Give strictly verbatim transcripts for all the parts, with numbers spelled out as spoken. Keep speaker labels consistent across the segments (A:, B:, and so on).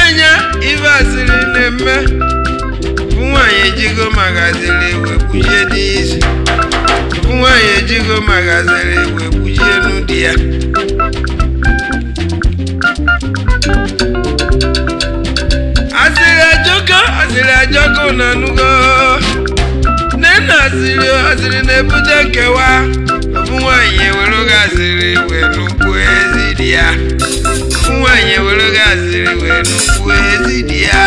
A: Nenya ife asịrị na-eme bụ nwaanyị ejigo magaziri wee kpuchie n'isi bụ nwaanyị ejigo magaziri wee kpuchie n'ụdị ya asịrị ajọka asịrị ajọka na nugo nena asịrị asịrị na-ebute nkewa bụ nwaanyị ewere oge asịrị wee n'ugwu ezi di ya bụ nwaanyị ewere oge asịrị wee n'ugwu ezi di ya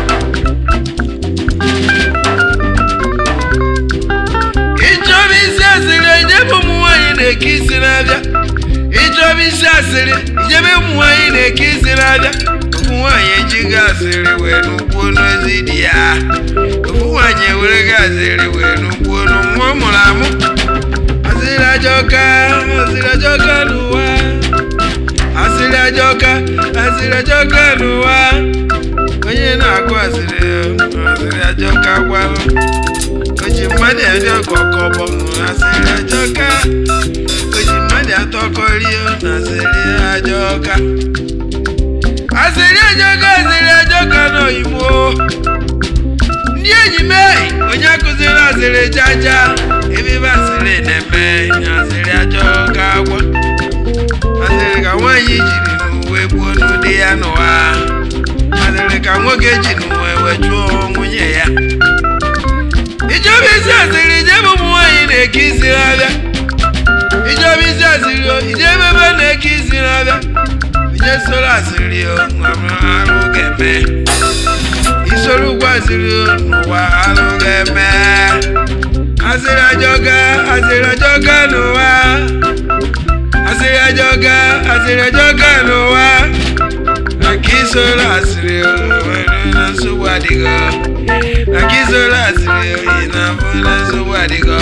A: ịchọrọ isi asịrị ijebe ụmụ nwaanyị na-eke isi n'abịa ịchọrọ isi asịrị ijebe ụmụ nwaanyị na-eke isi n'abịa ofu nwaanyị ejighị asịrị wee n'ugwu n'ezi di ya ofu nwaanyị ewere gị asịrị wee n'ugwu n'ụmụ ọ mụrụ amụ asịrị ajọka asịrị ajọka n'ụwa asịrị ajọka asịrị ajọka n'ụwa onye na-akụ asịrị asịrị ajọka gwalụ oji mmadụ eri ọkọkọbọ asịrị ajọka oji mmadụ atọkọrie na asịrị ajọka asịrị ajọka asịrị ajọka n'oyibo ndị enyi m onye akụziri asịrị jaja ebe asịrị na-eme asịrị ajọka agwa asịrị ka nwaanyị jiri n'uwe gbuo n'ụdị ya n'ụwa asịrị ka nwoke ji n'uwe wee chụọ nwunye ya ijọba isi asịrị ijebe ụmụ nwaanyị na-eke isi n'abịa ijọba isi asịrị ijebe ebe na-eke isi n'abịa ije soro asịrị arụ ga-eme isoro ụgwọ asịrị n'ụwa arụ ga-eme asịrị ajọka asịrị ajọka n'ụwa asịrị ajọka asịrị ajọka n'ụwa maka isoro asịrị na nsogbu adịghị maka isoro asịrị oyi na afọ na nsogbu adịghị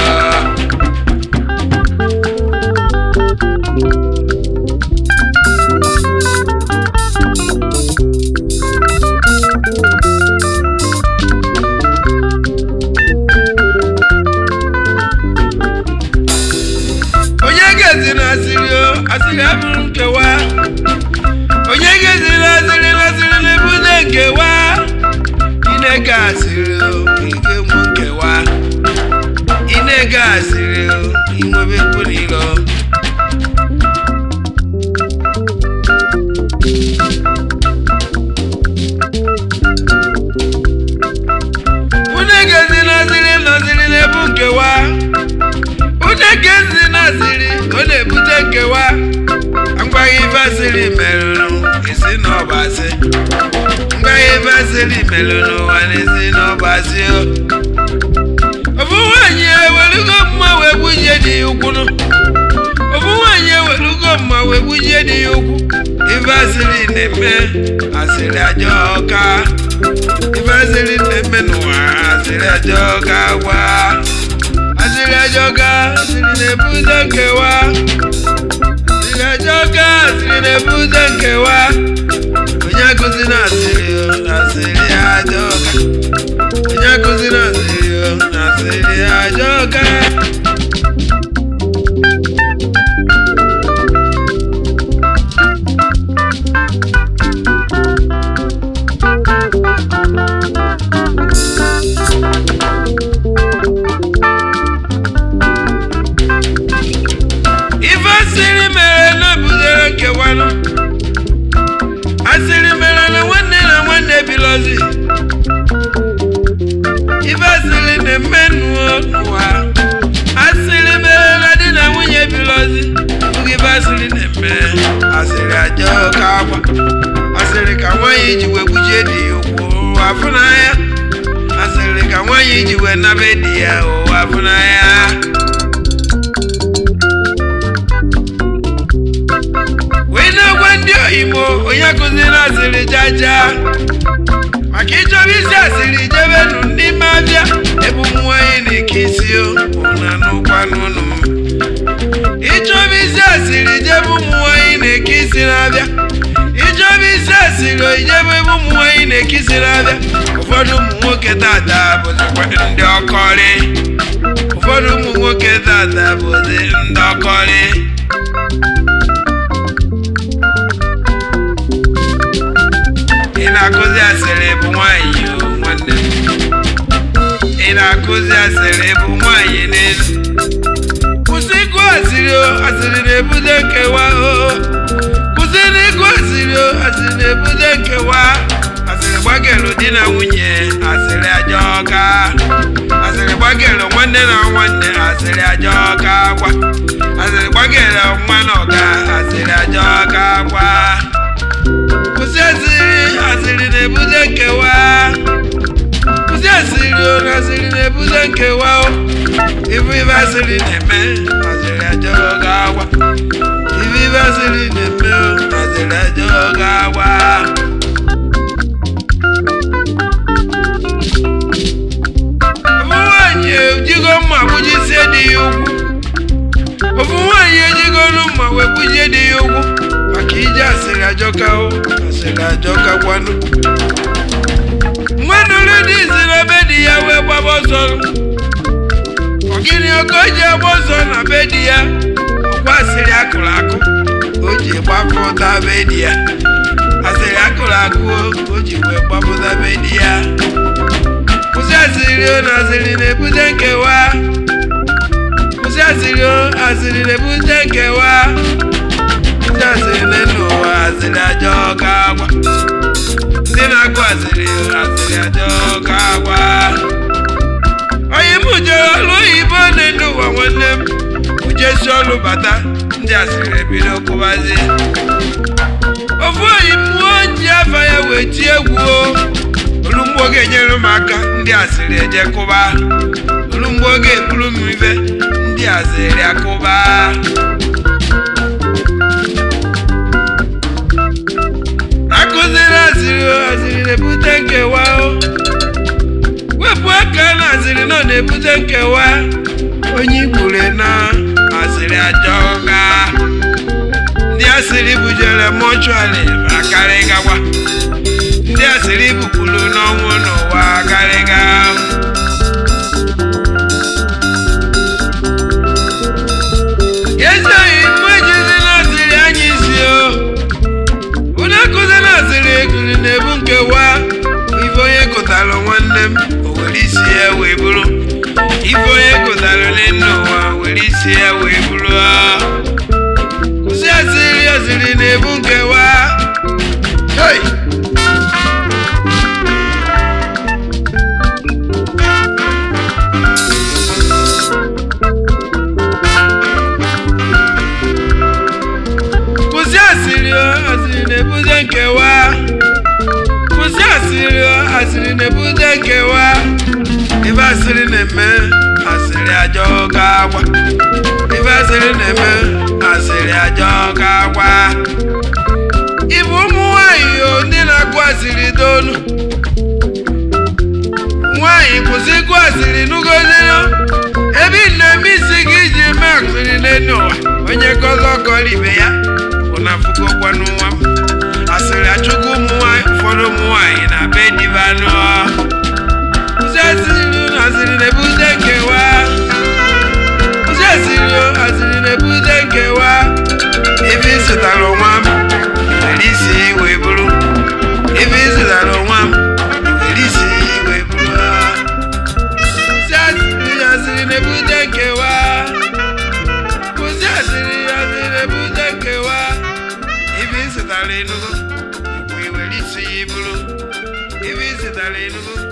A: asịrị abụrụ nkewa onye ga-ezi na asịrị na asịrị na-ebute nkewa inega asịrị ike nwe nkewa inega asịrị inwebe kwunilo unegezi na asịrị na asịrị na-ebu nkewa unegezi na asịrị ọ na-ebute nkewa mgbaghị ife asịrị merụrụ isi n'ọbasị mgbaghị ife asịrị merụrụ ụwa n'isi n'ọbasị ofu nwaanyị ewelugo mma wee gbujie dị ya ukwu ofu nwaanyị ewelugo mma wee gbujie dị ya ukwu ife asịrị na-eme asịrị ajọka ife asịrị na-eme n'ụwa asịrị ajọka gwa asịrị ajọka asịrị na-ebute nkewa asịrị ajọka asịrị na-ebute nkewa onye akụzi na asịrị asịrị ajọka onye akụzi na asịrị asịrị ajọka asịrị mere na nwanne na nwanne bilozi ife asịrị na-eme n'ụwa asịrị mere na di na nwunye bilozi bụghị ife asịrị na-eme asịrị ajọka agwa asịrị ka nwaanyị ji wee gbujie di ya ụkwụ ụwa afụ n'anya asịrị ka nwaanyị ji wee nabe di ya ụwa afụ n'anya ndị oyibo onye akụziri asịrị jaja maka ịchọba isi asịrị jebenu ndị mabịa ebe ụmụ nwaanyị na-eke isi na n'ụkwa n'ụlọ ịchọba isi asịrị jebe ụmụ nwaanyị na-eke isi na-abịa ịchọba isi asịrị ijebe ebe ụmụ nwaanyị na-eke isi na-abịa ụfọdụ ụmụ nwoke tata bụzikwa ndị ọkọrị ụfọdụ ụmụ nwoke tata bụzi ndị ọkọrị ị na-akụzi asịrị bụ nwaanyị o nwanne ị na-akụzi asịrị bụ nwaanyị n'elu kwụsị ịkụ asịrị o asịrị na-ebute nkewa o kwụsị n'ịkụ asịrị o asịrị na-ebute nkewa asịrị gbagelu di na nwunye asịrị aja ọka asịrị gbagelu nwanne na nwanne asịrị aja ọka akwa asịrị gbagelu nwa na ọga asịrị aja ọka akwa kwụsị asịrị asịrị na-ebute nkewa kwụsị asịrị o na asịrị na-ebute nkewa o ibu ibe asịrị na-eme asịrị aja ọka akwa ibu ibe asịrị na-eme o asịrị aja ọka akwa ejigo mma bụjisie dị ya ugwu ofu nwaanyị ejigo mma wee bujie dị ya ugwu maka ije asịrị ajọka o asịrị ajọka kwanụ nwanụrụ dị isi na be di ya wee gbaba ọsọ ọgịnị ọkọ ji agba ọsọ na be di ya ọkwa asịrị akụrụ akụ o ji gbapụta be di ya asịrị akụrụ akụ o ji wee gbapụta be di ya kwụsị asịrị o na asịrị na-ebute nkewa kwụsị asịrị o asịrị na-ebute nkewa kwụsị asịrị n'elu ụwa asịrị aja ọka agwa ndị na-akụ asịrị asịrị aja ọka agwa onye m jere ọrụ oyibo n'elu ụwa nwanne m ujesi ọrụ bata ndị asịrị ebido kwụbazi ofu oyibo ji afa ya wee tie egwu olumgbe oge enyere m aka ndị asịrị eje kụba olumgbe oge eburu m ife ndị asịrị akụba akụziri asịrị asịrị na-ebute nkewa wepụ aka na asịrị nọ na-ebute nkewa onye igbure na asịrị aja ọka ndị asịrị bujere mọchụarị akarịgawa ndị asịrị bupụrụ n'ọnwụ n'ụwa karịga ezeghị mgbe ejizi na-asịrị anyị isi o onye akụzi na-asịrị egiri na-ebu nkewa ife onye kụtara nwanne m o were isi ya wee bụrụ ife onye kụtara n'elu ụwa were isi ya wee bụrụ kwụsị asịrị asịrị na-ebu nkewa hey! asịrị na-ebute nkewa kwụsị asịrị asịrị na-ebute nkewa ife asịrị na-eme asịrị aja ọka agwa ife asịrị na-eme asịrị aja ọka agwa ibu ụmụ nwaanyị ndị na-akụ asịrị donu nwaanyị kwụsị ịkụ asịrị n'ugozino ebe nna-eme isi gị iji mee asịrị n'elu ụwa onye kọzọ ọkọrọ ibe ya na fuko kwa n'ụwa m asịrị achụkwu ụmụ nwaanyị ụfọdụ ụmụ nwaanyị na be diva nụọ kwụsị asịrị na asịrị na-ebute nkewa kwụsị asịrị asịrị na-ebute nkewa ebe ịzụtara onwa m were isi wee bụrụ ebe ịzụtara onwa m were isi wee bụrụ kwụsị asịrị asịrị na-ebute nkewa kwụsị asịrị asịrị na-ebute nkewa If it's a